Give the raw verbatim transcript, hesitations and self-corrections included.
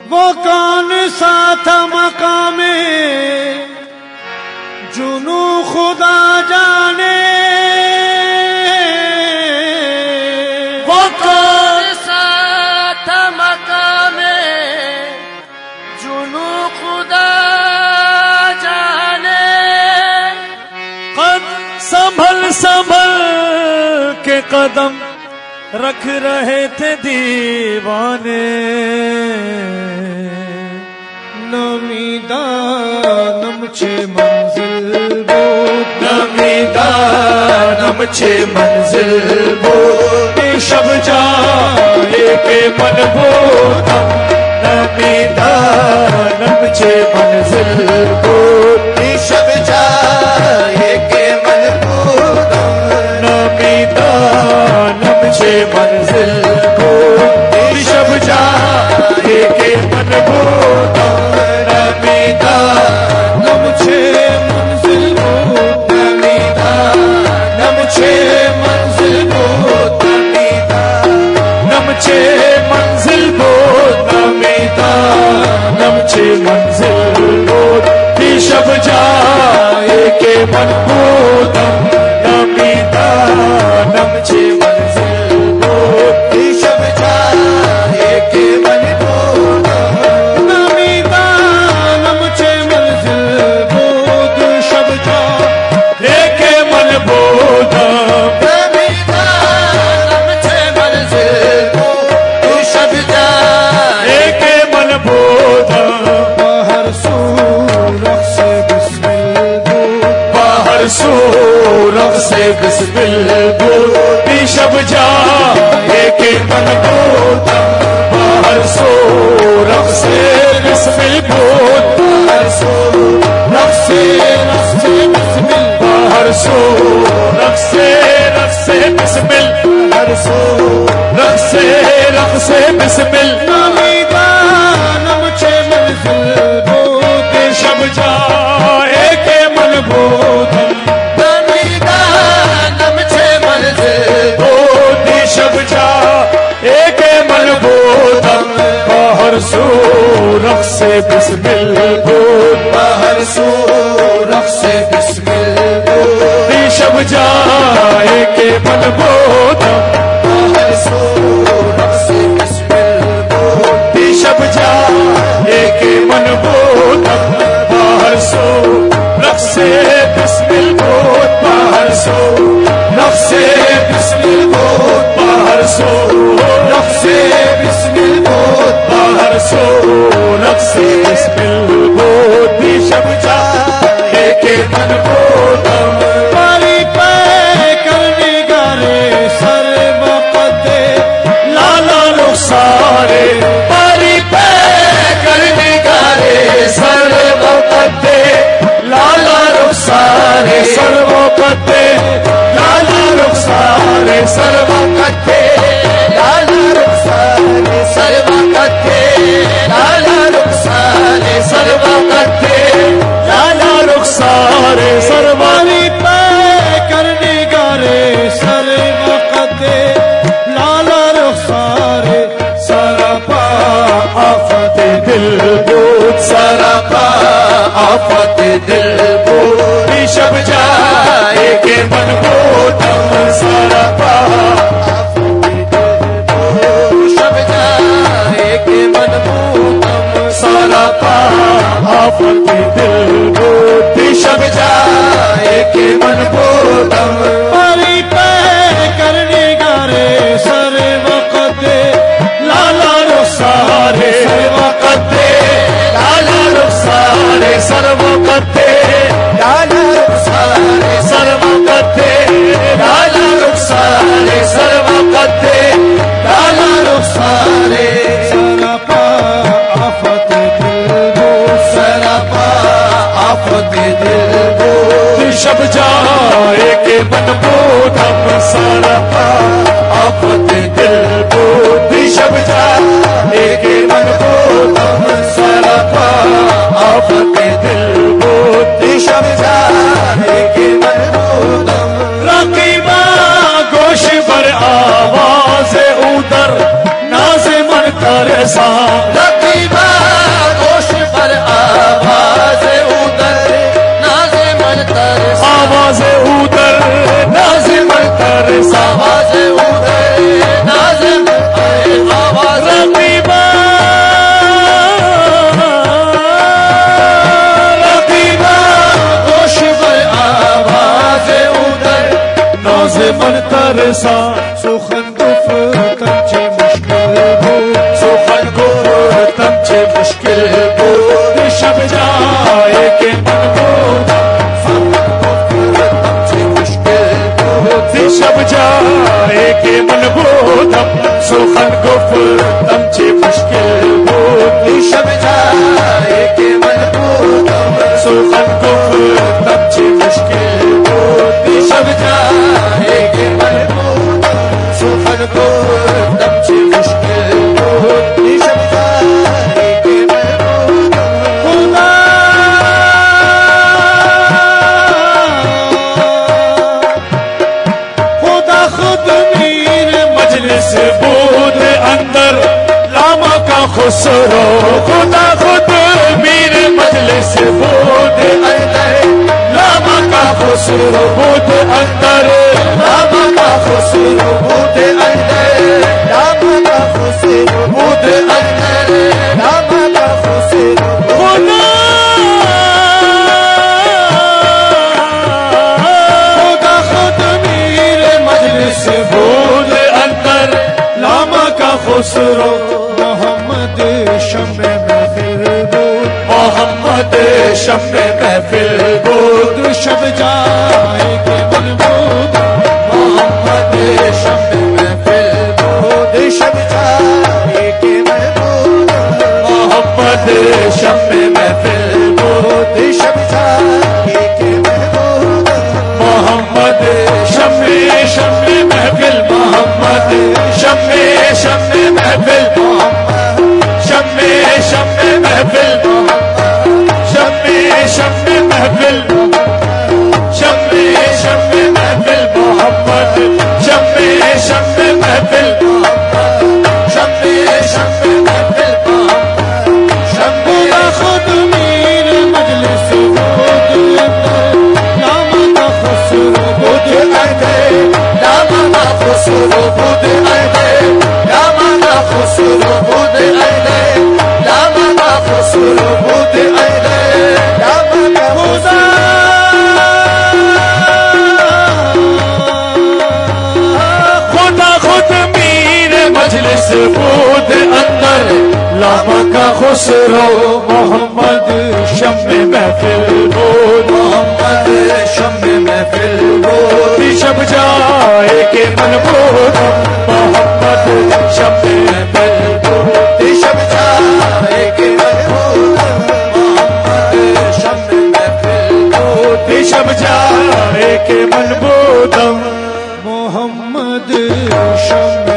वो कौन सा था मकामे जुनू खुदा जाने, वो कौन सा था मकामे जुनू खुदा जाने। कद संभल संभल के कदम रख रहे थे दीवाने, नमीदा नमछे मंजिल बोत, नमीदा नमछे मंजिल बोत, शब जाए के मन बोत, नमीदा नमछे मंजिल बोत, शब जाए के मन बोत, नमीदा नमछे मंजिल बोत, शब जाए के मन बोत, नमीदा नमछे मंजिल बोत, नमीदा नमछे मंजिल बोत, नमीदा नमछे मंजिल बोत, नमीदा नमछे मंजिल बोत, शब जाए के मन बोत, नमीदा नमछे मंजिल बोत, शब जाए के मन बोत, नमीदा नमछे मंजिल बोत, शब जाए के मन बोत, नमीदा नमछे मंजिल बोत, शब जाए के मन बोत, बाहर सूरख से बिस्मिल बोत, बाहर सूरख से बिस्मिल बोत, शब जाए के मन बोत, बाहर सूरख से बिस्मिल बोत, बाहर सूरख से बिस्मिल, बाहर सूरख से रख से बिस्मिल, बाहर सूरख रख से रख से बिस्मिल, नमीदा नमछे मंजिल बोत, शब जाए के मन बोत, नमीदा नमछे मंजिल बोत, शब जाए के मन बोत, बाहर सूरख से बिस्मिल बोत, बाहर सूरख से बिस्मिल बोत, शब जाए के मन बोत, बाहर सूरख से बिस्मिल बोत, शब जाए के मन बोत, बाहर सूरख से बिस्मिल बोत, बाहर सूरख से बिस्मिल बोत, बाहर सूरख से बिस्मिल बोत, बाहर सूरख से बिस्मिल बोत, शब जाए के मन बोत, पारी पे करने गारे सर बपते लाला रुखसारे, पारी पे करने गारे सर बपते लाला रुखसारे, सर बपते लाला रुखसारे, सर बपते लाला रुखसारे सर्वा कथे, लाला रुखसारे सर्वा कथे, लाला रुखसारे सरवारी पे करने गारे सर बपते लाला रुखसारे, सरपा आफत दिल बोत, सरपा आफत दिल बोत, शब जाए के मन बोत, सरपा शब जाए के मन बोत, सरपा आफत दिल बोत, शब जाए के मन बोत, पारी पे करने गारे सर वक़्ते लाला रुखसारे, वक़्ते लाला रुखसारे, सर वक़्ते लाला रुखसारे सर वक़्ते लाला रुखसारे, सर वक़्ते लाला रुखसारे, सरपा आफत दिल बोत, सरपा आफत दिल बोत, शब जाए के मन बोत, सरपा आफत दिल बोत, शब जाए के मन बोत, सरपा आफत दिल बोत, शब जाए के मन बोत, रकीबा गोश पर आवाज उधर नाज़ मन कर सा, रकीबा सा सुखन गुफ्तम चे मुश्किल بود सुखन गुफ्तम चे मुश्किल بود शब जाए के मन बोधम चे मुश्किल بود शब जाए के मन बोधम सुखन गुफ्तम चे मुश्किल بود शब जाए के मन बोधम सुखन गुफ्तम चे मुश्किल بود शब जाए के मन बोधम सुखन गुफ्तम चे मुश्किल بود शब जाए के मन बोधम खुदा खुदा खुद मीर मजलिस بود अंदर लामा का खुसरो खुदा खुद मीर मजलिस بود अंदर लामा का खुसरो بود अंदर लामा का खुसरो بود अंदर लामा का खुसरो بود अंदर लामा का खुसरो खुदा खुदा खुद मीर मजलिस بود अंदर लामा का खुसरो मोहम्मद शम्मे महफिल بود मोहम्मद शम्मे महफिल بود शब जाए के मन بود मोहम्मद शम्मे महफिल بود शब जाए के मन بود मोहम्मद शम्मे महफिल بود शब जाए के मन بود मोहम्मद शम्मे शम्मे महफिल मोहम्मद शम्मे शम्मे महफिल शम्मे शम्मे महफिल शम्मे शम्मे महफिल शम्मे शम्मे महफिल मोहम्मद शम्मे शम्मे महफिल शम्मे शम्मे महफिल खुदा खुद मीर मजलिस بود लामा का खुसरो بود अंदर लामा का खुसरो بود अंदर लामा का खुसरो بود अंदर लामा का खुसरो بود अंदर लामा का खुदा खुदा खुद मीर मजलिस بود अंदर लामा का खुसरो मोहम्मद शम्मे महफिल بود मोहम्मद शम्मे महफिल بود शब जाए के मन बोधम मोहम्मद शम्मे महफिल بود शब जाए के मन بود मोहम्मद शम्मे महफिल بود शब जाए के मन बोधम मोहम्मद शम्मे